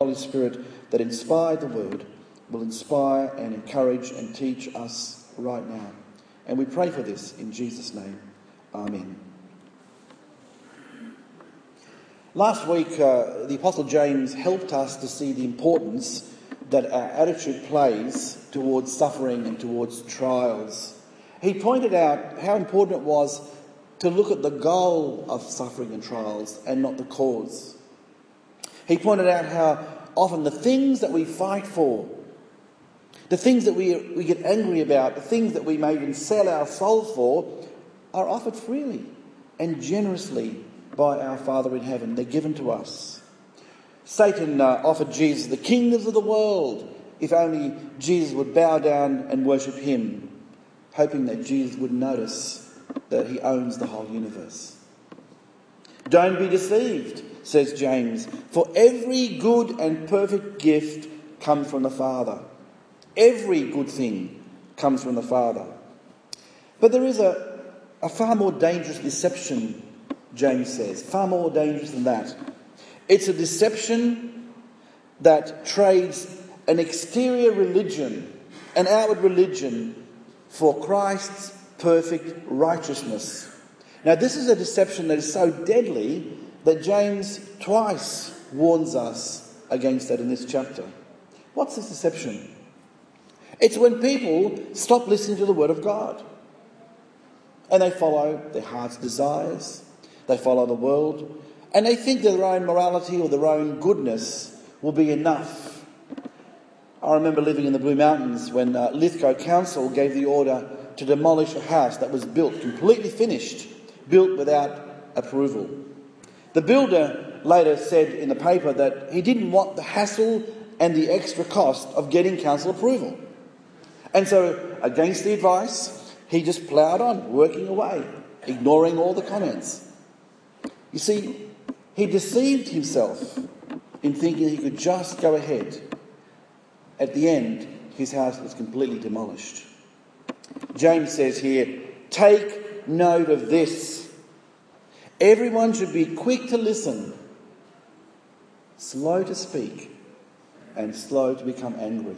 Holy Spirit that inspired the word will inspire and encourage and teach us right now. And we pray for this in Jesus' name. Amen. Last week, the Apostle James helped us to see the importance that our attitude plays towards suffering and towards trials. He pointed out how important it was to look at the goal of suffering and trials and not the cause. He pointed out how often the things that we fight for, the things that we get angry about, the things that we may even sell our soul for, are offered freely and generously by our Father in heaven. They're given to us. Satan offered Jesus the kingdoms of the world if only Jesus would bow down and worship him, hoping that Jesus would notice that he owns the whole universe. Don't be deceived, says James, for every good and perfect gift comes from the Father. Every good thing comes from the Father. But there is a far more dangerous deception, James says, far more dangerous than that. It's a deception that trades an exterior religion, an outward religion, for Christ's perfect righteousness. Now, this is a deception that is so deadly that James twice warns us against that in this chapter. What's this deception? It's when people stop listening to the Word of God and they follow their heart's desires, they follow the world, and they think that their own morality or their own goodness will be enough. I remember living in the Blue Mountains when Lithgow Council gave the order to demolish a house that was built, completely finished, built without approval. The builder later said in the paper that he didn't want the hassle and the extra cost of getting council approval. And so, against the advice, he just ploughed on, working away, ignoring all the comments. You see, he deceived himself in thinking he could just go ahead. At the end, his house was completely demolished. James says here, take note of this. Everyone should be quick to listen, slow to speak, and slow to become angry.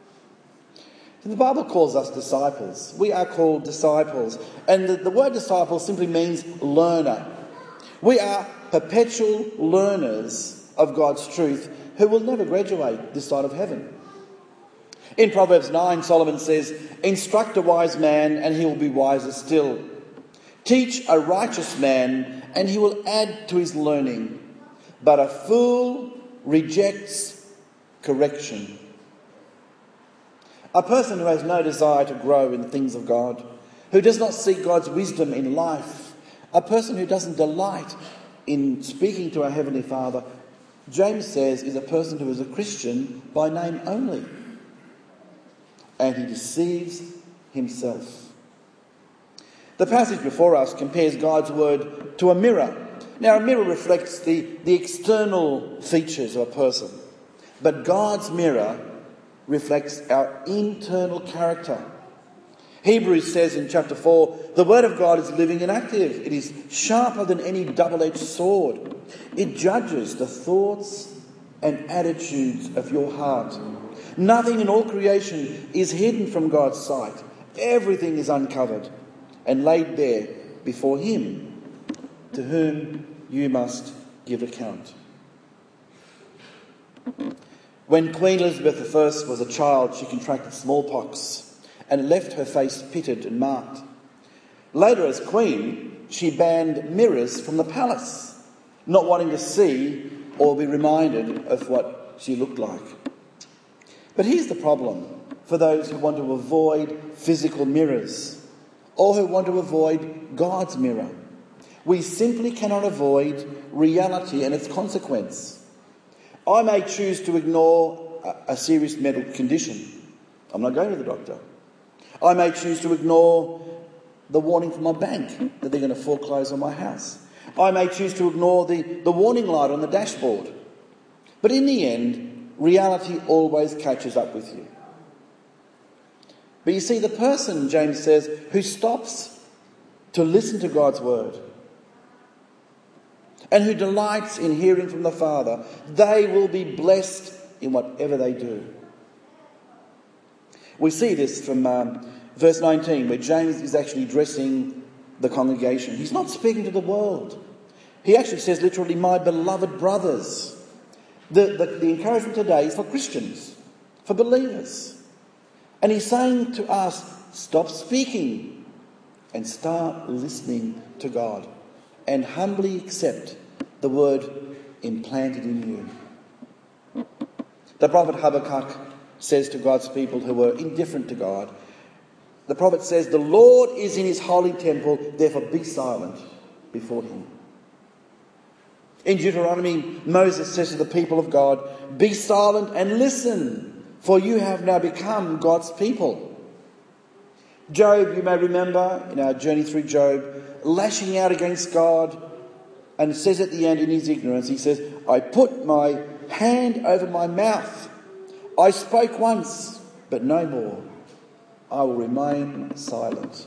The Bible calls us disciples. We are called disciples. And the word disciple simply means learner. We are perpetual learners of God's truth who will never graduate this side of heaven. In Proverbs 9, Solomon says, instruct a wise man and he will be wiser still. Teach a righteous man and he will add to his learning. But a fool rejects correction. A person who has no desire to grow in the things of God, who does not seek God's wisdom in life, a person who doesn't delight in speaking to our Heavenly Father, James says is a person who is a Christian by name only. And he deceives himself. The passage before us compares God's word to a mirror. Now, a mirror reflects the external features of a person. But God's mirror reflects our internal character. Hebrews says in chapter 4, the word of God is living and active. It is sharper than any double-edged sword. It judges the thoughts and attitudes of your heart. Nothing in all creation is hidden from God's sight. Everything is uncovered and laid bare before him, to whom you must give account. When Queen Elizabeth I was a child, she contracted smallpox and left her face pitted and marked. Later, as queen, she banned mirrors from the palace, not wanting to see or be reminded of what she looked like. But here's the problem for those who want to avoid physical mirrors or who want to avoid God's mirror. We simply cannot avoid reality and its consequence. I may choose to ignore a serious medical condition. I'm not going to the doctor. I may choose to ignore the warning from my bank that they're going to foreclose on my house. I may choose to ignore the warning light on the dashboard. But in the end, reality always catches up with you. But you see, the person, James says, who stops to listen to God's word, and who delights in hearing from the Father. They will be blessed in whatever they do. We see this from verse 19, where James is actually addressing the congregation. He's not speaking to the world. He actually says literally, my beloved brothers. The encouragement today is for Christians, for believers. And he's saying to us, stop speaking and start listening to God and humbly accept the word implanted in you. The prophet Habakkuk says to God's people who were indifferent to God, the prophet says, the Lord is in his holy temple, therefore be silent before him. In Deuteronomy, Moses says to the people of God, be silent and listen, for you have now become God's people. Job, you may remember, in our journey through Job, lashing out against God, and it says at the end in his ignorance, he says, I put my hand over my mouth. I spoke once, but no more. I will remain silent.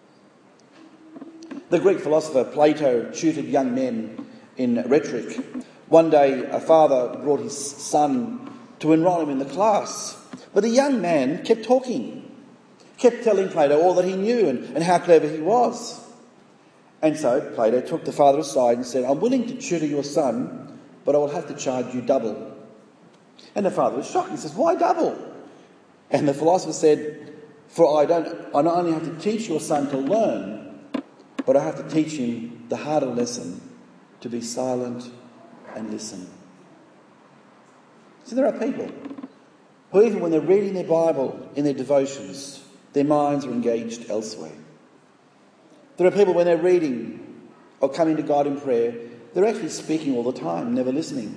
The Greek philosopher Plato tutored young men in rhetoric. One day, a father brought his son to enrol him in the class, but the young man kept talking, kept telling Plato all that he knew and how clever he was. And so Plato took the father aside and said, I'm willing to tutor your son, but I will have to charge you double. And the father was shocked. He says, why double? And the philosopher said, for I not only have to teach your son to learn, but I have to teach him the harder lesson, to be silent and listen. So there are people who, even when they're reading their Bible in their devotions, their minds are engaged elsewhere. There are people when they're reading or coming to God in prayer, they're actually speaking all the time, never listening.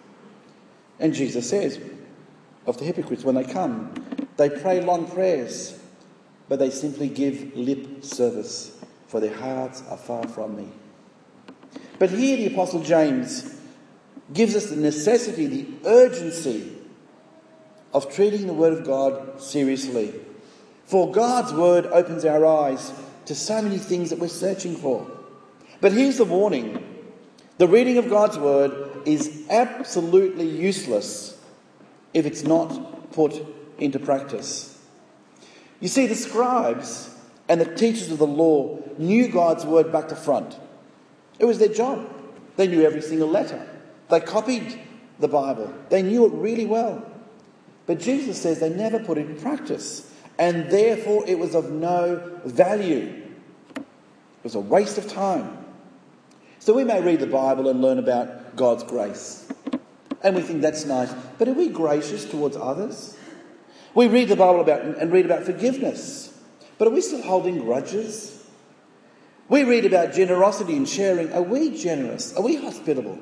And Jesus says of the hypocrites when they come, they pray long prayers, but they simply give lip service, for their hearts are far from me. But here the Apostle James gives us the necessity, the urgency of treating the Word of God seriously. For God's Word opens our eyes to so many things that we're searching for. But here's the warning. The reading of God's Word is absolutely useless if it's not put into practice. You see, the scribes and the teachers of the law knew God's Word back to front. It was their job. They knew every single letter. They copied the Bible. They knew it really well. But Jesus says they never put it in practice, and therefore it was of no value. It was a waste of time. So we may read the Bible and learn about God's grace, and we think that's nice, but are we gracious towards others? We read the Bible and read about forgiveness, but are we still holding grudges? We read about generosity and sharing. Are we generous? Are we hospitable?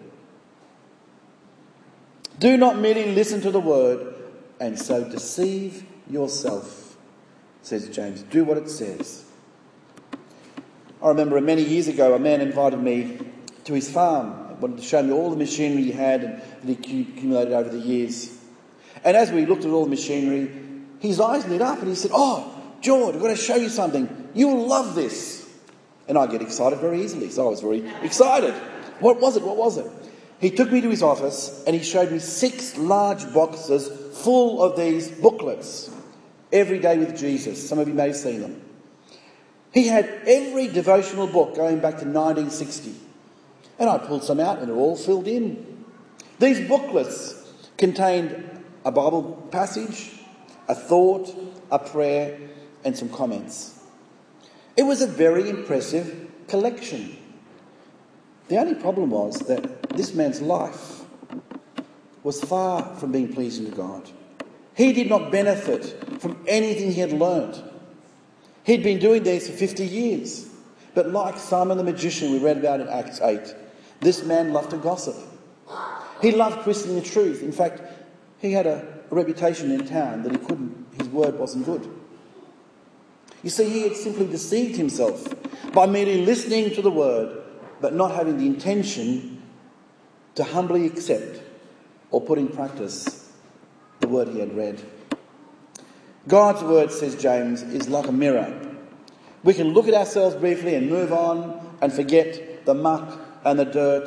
Do not merely listen to the word and so deceive yourself, says James. Do what it says. I remember many years ago, a man invited me to his farm. He wanted to show me all the machinery he had and that he accumulated over the years. And as we looked at all the machinery, his eyes lit up and he said, "Oh, George, I've got to show you something. You'll love this." And I get excited very easily, so I was very excited. What was it? He took me to his office and he showed me 6 large boxes full of these booklets. Every Day with Jesus. Some of you may have seen them. He had every devotional book going back to 1960. And I pulled some out and they're all filled in. These booklets contained a Bible passage, a thought, a prayer, and some comments. It was a very impressive collection. The only problem was that this man's life was far from being pleasing to God. He did not benefit from anything he had learned. He'd been doing this for 50 years. But like Simon the magician we read about in Acts 8, this man loved to gossip. He loved twisting the truth. In fact, he had a reputation in town that his word wasn't good. You see, he had simply deceived himself by merely listening to the word, but not having the intention to humbly accept or put in practice the word he had read. God's word, says James, is like a mirror. We can look at ourselves briefly and move on and forget the muck and the dirt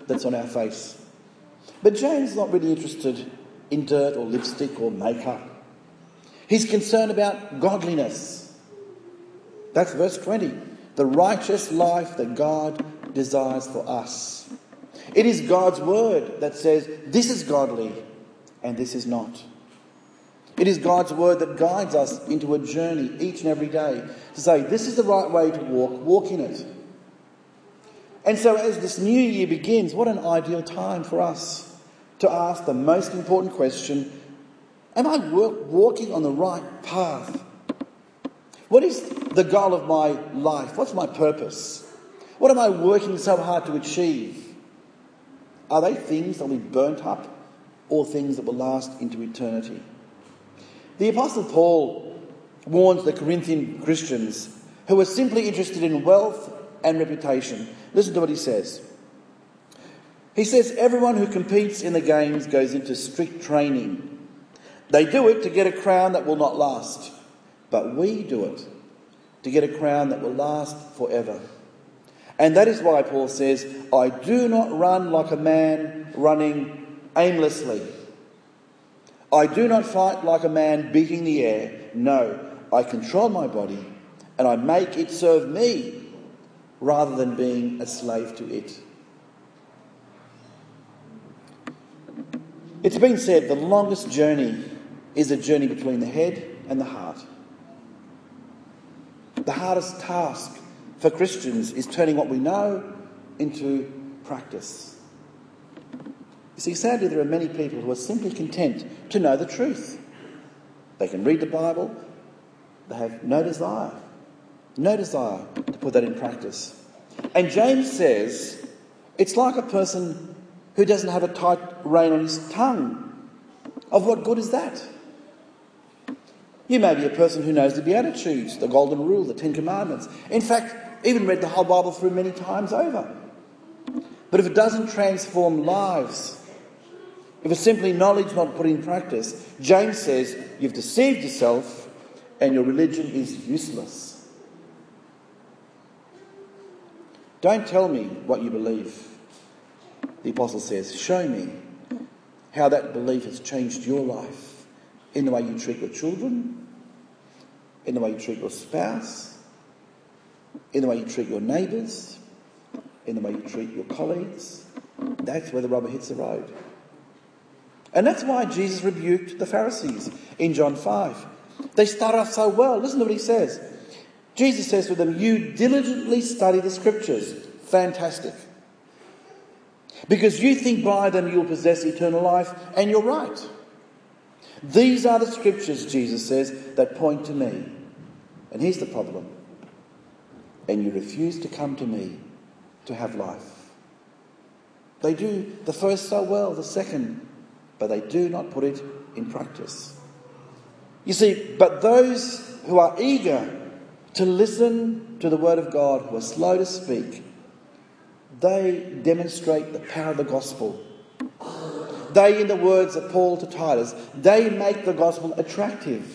that's on our face. But James is not really interested in dirt or lipstick or makeup. He's concerned about godliness. That's verse 20. The righteous life that God desires for us. It is God's word that says this is godly and this is not. It is God's word that guides us into a journey each and every day to say this is the right way to walk in it. And so as this new year begins, what an ideal time for us to ask the most important question, am I walking on the right path? What is the goal of my life? What's my purpose? What am I working so hard to achieve? Are they things that will be burnt up or things that will last into eternity? The Apostle Paul warns the Corinthian Christians who are simply interested in wealth and reputation. Listen to what he says. He says, everyone who competes in the games goes into strict training. They do it to get a crown that will not last. But we do it to get a crown that will last forever. And that is why Paul says, I do not run like a man running aimlessly. I do not fight like a man beating the air. No, I control my body and I make it serve me rather than being a slave to it. It's been said the longest journey is a journey between the head and the heart. The hardest task for Christians is turning what we know into practice. You see, sadly, there are many people who are simply content to know the truth. They can read the Bible. They have no desire to put that in practice. And James says it's like a person who doesn't have a tight rein on his tongue. Of what good is that? You may be a person who knows the Beatitudes, the Golden Rule, the Ten Commandments. In fact, even read the whole Bible through many times over. But if it doesn't transform lives, if it's simply knowledge not put in practice, James says you've deceived yourself and your religion is useless. Don't tell me what you believe. The apostle says, show me how that belief has changed your life in the way you treat your children, in the way you treat your spouse, in the way you treat your neighbours, in the way you treat your colleagues. That's where the rubber hits the road. And that's why Jesus rebuked the Pharisees in John 5. They started off so well. Listen to what he says. Jesus says to them, you diligently study the scriptures. Fantastic. Because you think by them you'll possess eternal life, and you're right. These are the scriptures, Jesus says, that point to me. And here's the problem. And you refuse to come to me to have life. They do the first so well, the second, but they do not put it in practice. You see, but those who are eager to listen to the word of God, who are slow to speak, they demonstrate the power of the gospel. They, in the words of Paul to Titus, they make the gospel attractive.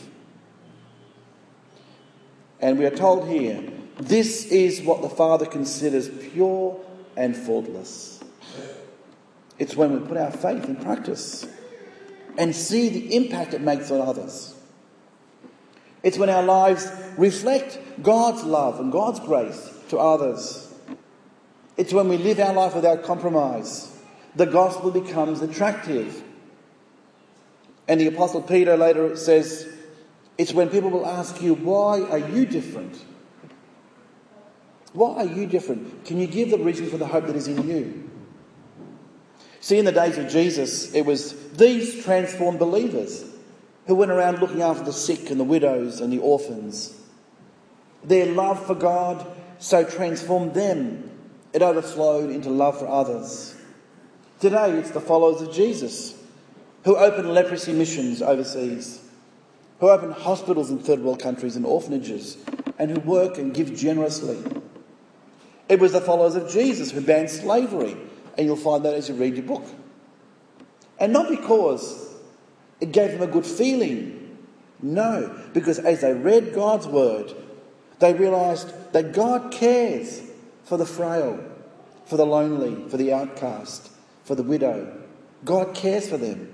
And we are told here, this is what the Father considers pure and faultless. It's when we put our faith in practice and see the impact it makes on others. It's when our lives reflect God's love and God's grace to others. It's when we live our life without compromise. The gospel becomes attractive. And the Apostle Peter later says, it's when people will ask you, why are you different? Why are you different? Can you give the reason for the hope that is in you? See, in the days of Jesus, it was these transformed believers who went around looking after the sick and the widows and the orphans. Their love for God so transformed them, it overflowed into love for others. Today, it's the followers of Jesus who open leprosy missions overseas, who open hospitals in third world countries and orphanages, and who work and give generously. It was the followers of Jesus who banned slavery, and you'll find that as you read your book. And not because it gave them a good feeling. No, because as they read God's word, they realised that God cares for the frail, for the lonely, for the outcast, for the widow. God cares for them.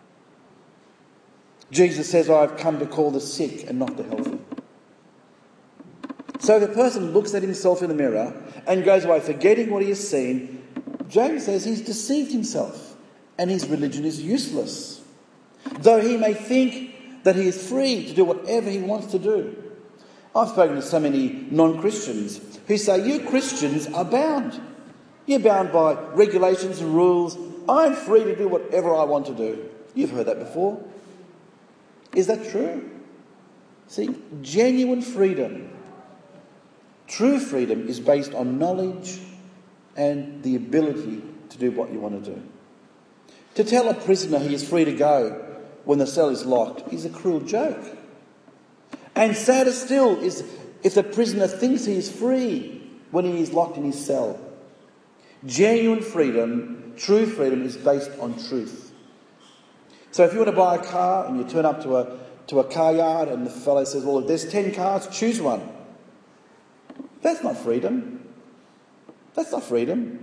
Jesus says, I've come to call the sick and not the healthy. So if a person looks at himself in the mirror and goes away forgetting what he has seen, James says he's deceived himself and his religion is useless. Though he may think that he is free to do whatever he wants to do. I've spoken to so many non-Christians who say, you Christians are bound. You're bound by regulations and rules. I'm free to do whatever I want to do. You've heard that before. Is that true? See, genuine freedom, true freedom, is based on knowledge and the ability to do what you want to do. To tell a prisoner he is free to go when the cell is locked is a cruel joke. And sadder still is if the prisoner thinks he is free when he is locked in his cell. Genuine freedom, true freedom, is based on truth. So if you want to buy a car and you turn up to a car yard and the fellow says, well, if there's 10 cars, choose one. That's not freedom. That's not freedom.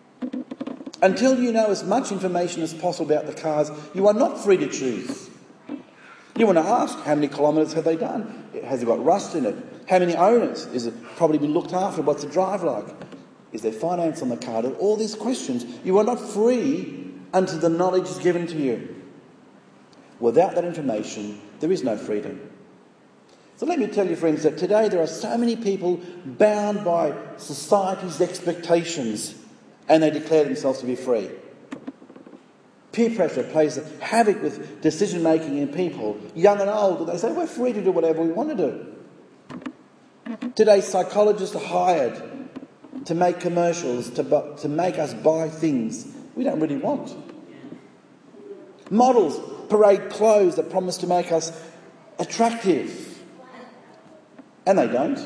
Until you know as much information as possible about the cars, you are not free to choose. You want to ask, how many kilometres have they done? Has it got rust in it? How many owners? Is it probably been looked after? What's the drive like? Is there finance on the car? All these questions. You are not free until the knowledge is given to you. Without that information, there is no freedom. So let me tell you, friends, that today there are so many people bound by society's expectations and they declare themselves to be free. Peer pressure plays havoc with decision-making in people, young and old, and they say, we're free to do whatever we want to do. Today, psychologists are hired to make commercials, to make us buy things we don't really want. Models parade clothes that promise to make us attractive, and they don't.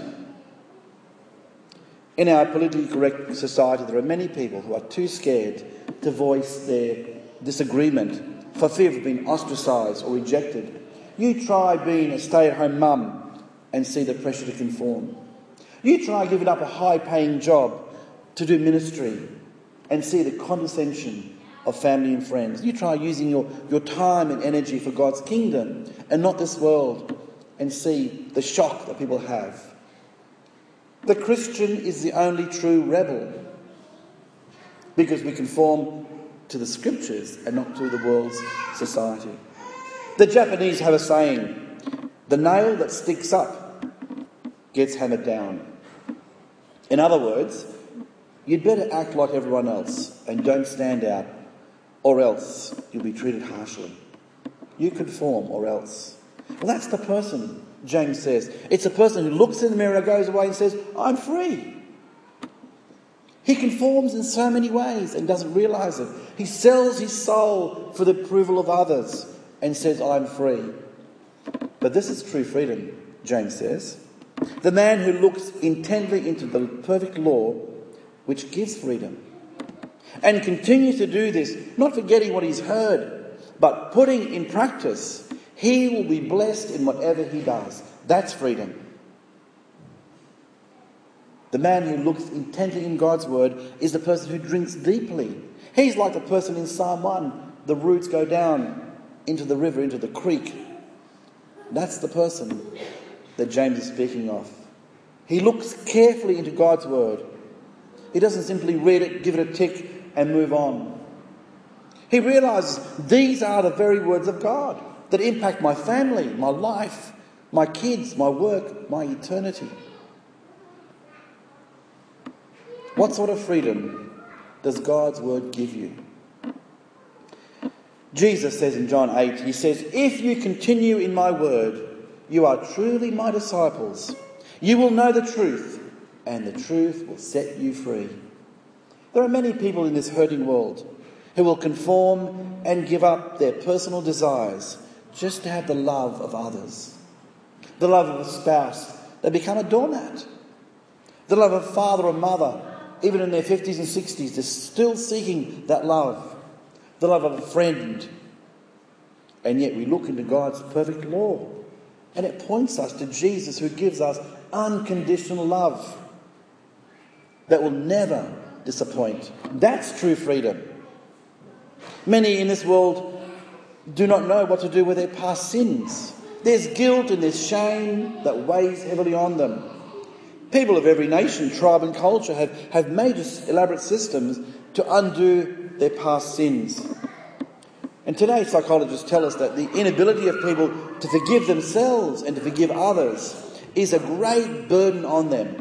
In our politically correct society, there are many people who are too scared to voice their disagreement for fear of being ostracised or rejected. You try being a stay-at-home mum and see the pressure to conform. You try giving up a high-paying job to do ministry and see the condescension of family and friends. You try using your time and energy for God's kingdom and not this world and see the shock that people have. The Christian is the only true rebel because we conform to the scriptures and not to the world's society. The Japanese have a saying, the nail that sticks up gets hammered down. In other words, you'd better act like everyone else and don't stand out, or else you'll be treated harshly. You conform or else. Well, that's the person, James says. It's a person who looks in the mirror, goes away and says, I'm free. He conforms in so many ways and doesn't realise it. He sells his soul for the approval of others and says, I'm free. But this is true freedom, James says. The man who looks intently into the perfect law, which gives freedom, and continues to do this, not forgetting what he's heard, but putting in practice, he will be blessed in whatever he does. That's freedom. The man who looks intently in God's word is the person who drinks deeply. He's like the person in Psalm 1. The roots go down into the river, into the creek. That's the person that James is speaking of. He looks carefully into God's word. He doesn't simply read it, give it a tick and move on. He realises these are the very words of God that impact my family, my life, my kids, my work, my eternity. What sort of freedom does God's word give you? Jesus says in John 8, he says, if you continue in my word, you are truly my disciples. You will know the truth, and the truth will set you free. There are many people in this hurting world who will conform and give up their personal desires just to have the love of others. The love of a spouse. They become a doormat. The love of a father or mother, even in their 50s and 60s, they're still seeking that love. The love of a friend. And yet we look into God's perfect law, and it points us to Jesus, who gives us unconditional love that will never disappoint. That's true freedom. Many in this world do not know what to do with their past sins. There's guilt and there's shame that weighs heavily on them. People of every nation, tribe and culture have made elaborate systems to undo their past sins. And today psychologists tell us that the inability of people to forgive themselves and to forgive others is a great burden on them.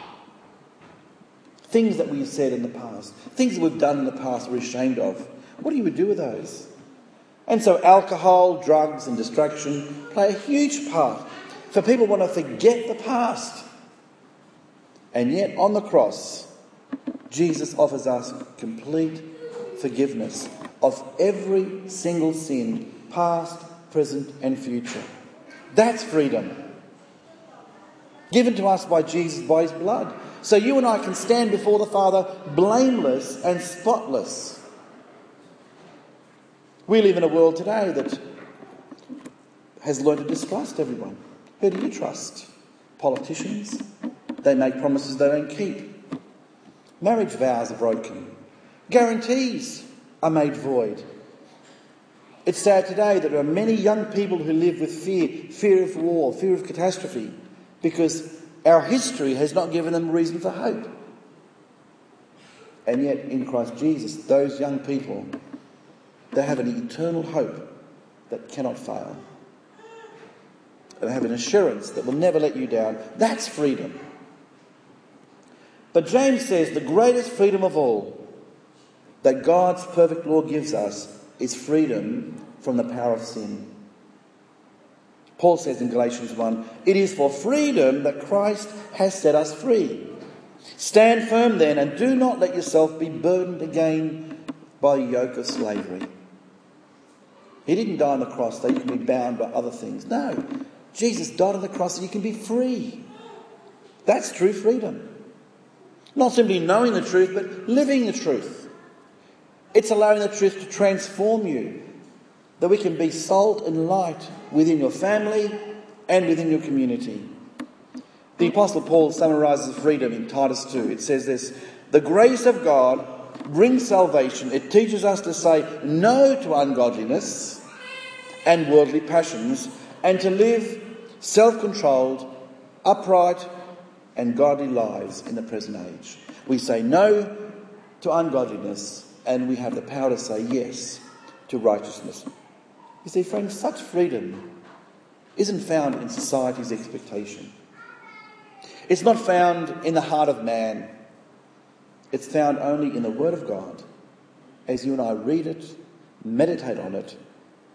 Things that we've said in the past, things that we've done in the past we're ashamed of. What do you do with those? And so alcohol, drugs and distraction play a huge part for people who want to forget the past. And yet on the cross, Jesus offers us complete forgiveness of every single sin, past, present and future. That's freedom. Given to us by Jesus, by his blood. So you and I can stand before the Father blameless and spotless. We live in a world today that has learned to distrust everyone. Who do you trust? Politicians? They make promises they don't keep. Marriage vows are broken. Guarantees are made void. It's sad today that there are many young people who live with fear of war, fear of catastrophe, because our history has not given them reason for hope. And yet in Christ Jesus, those young people, they have an eternal hope that cannot fail. They have an assurance that will never let you down. That's freedom. But James says the greatest freedom of all that God's perfect law gives us is freedom from the power of sin. Paul says in Galatians 1, "It is for freedom that Christ has set us free. Stand firm then, and do not let yourself be burdened again by a yoke of slavery." He didn't die on the cross so you can be bound by other things. No, Jesus died on the cross so you can be free. That's true freedom. Not simply knowing the truth, but living the truth. It's allowing the truth to transform you, that we can be salt and light within your family and within your community. The Apostle Paul summarises freedom in Titus 2. It says this: "The grace of God brings salvation. It teaches us to say no to ungodliness and worldly passions, and to live self-controlled, upright and godly lives in the present age." We say no to ungodliness, and we have the power to say yes to righteousness. You see, friends, such freedom isn't found in society's expectation. It's not found in the heart of man. It's found only in the Word of God, as you and I read it, meditate on it,